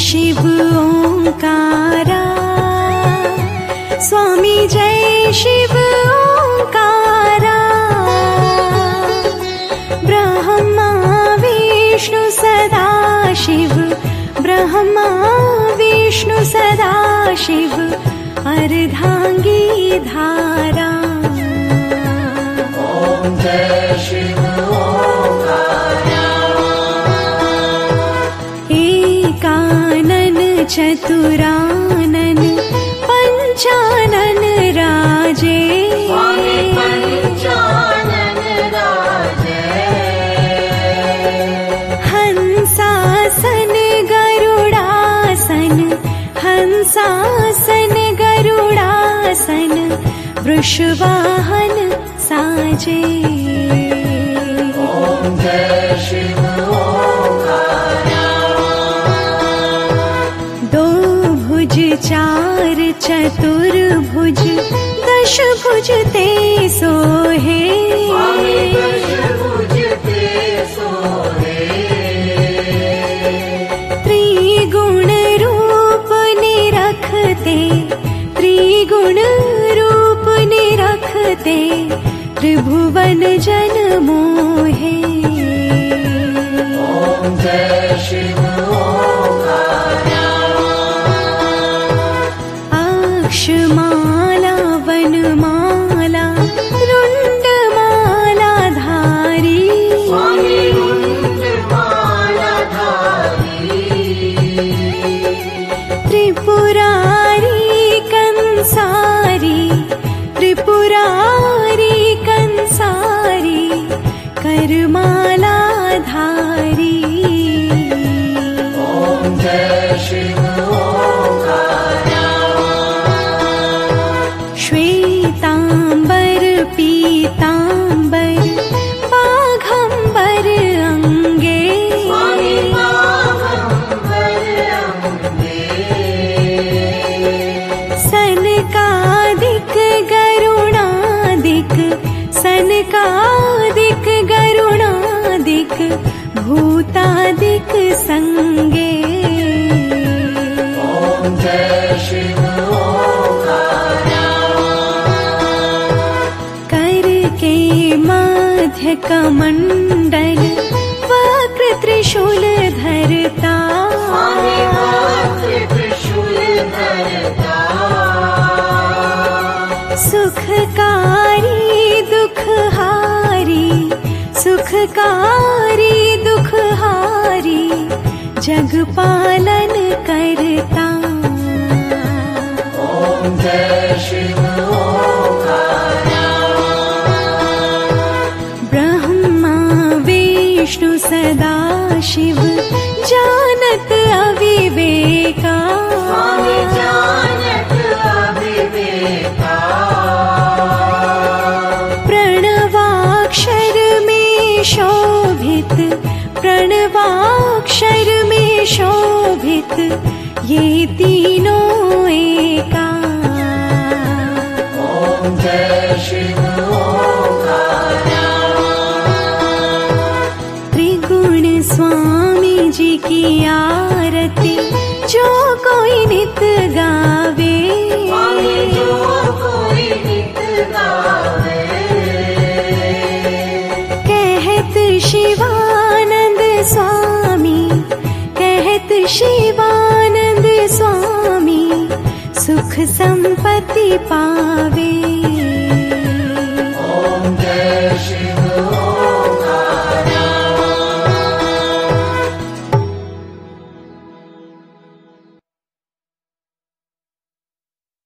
शिव ओंकारा, स्वामी जय शिव ओंकारा। ब्रह्मा विष्णु सदा शिव, ब्रह्मा विष्णु सदा शिव, अर्धांगी धारा। ओम जय शिव ओंकारा। एकानन चतुरानन पंचानन राजे, स्वामी पंचानन राजे। हंसासन गरुडासन, हंसासन गरुडासन, वृषवाहन साजे। ओम जय शिव ओंकारा। दो भुज चार चतुर्भुज, दश भुज ते सोहे, स्वामी दशभुज ते सोहे। त्रिगुण रूप निरखते, त्रिगुण रूप निरखते, त्रिभुवन जन मोहे। ओम जय शिव ओंकारा। अक्षमाला वनमाला रुंडमाला धारी, स्वामी रुंडमाला धारी। त्रिपुरारी कंसारी, त्रिपुरारी कंसारी, करमाला धारी। ओम जय शिव ओंकारा। श्वेतांबर पीतांबर पाघंबर अंगे, स्वामी पाघंबर अंगे। सनकादिक गरुणादिक, सनकादिक गरुणादिक, भूतादिक संगे। ओम जय शिव ओंकारा। करके मध्य कमंडल, वक्र त्रिशूल धरता, स्वामी वक्र त्रिशूल धरता। सुखकारी दुखहारी, सुखकारी दुखहारी, जग पालन करता। ओम जय शिव ओंकारा। ब्रह्मा विष्णु सदा शिव, जानत अविवेका, स्वामी जानत अविवेका। प्रणवाक्षर में शोभित, प्रणवाक्षर में शोभित, ये तीनों एका। ओम जय शिव ओंकारा। त्रिगुण स्वामी जी की आरती, जो कोई नित गावे, स्वामी जो कोई नित गावे। कहत शिवानंद स्वामी, कहत शिवानंद स्वामी, सुख संपत्ति पावे।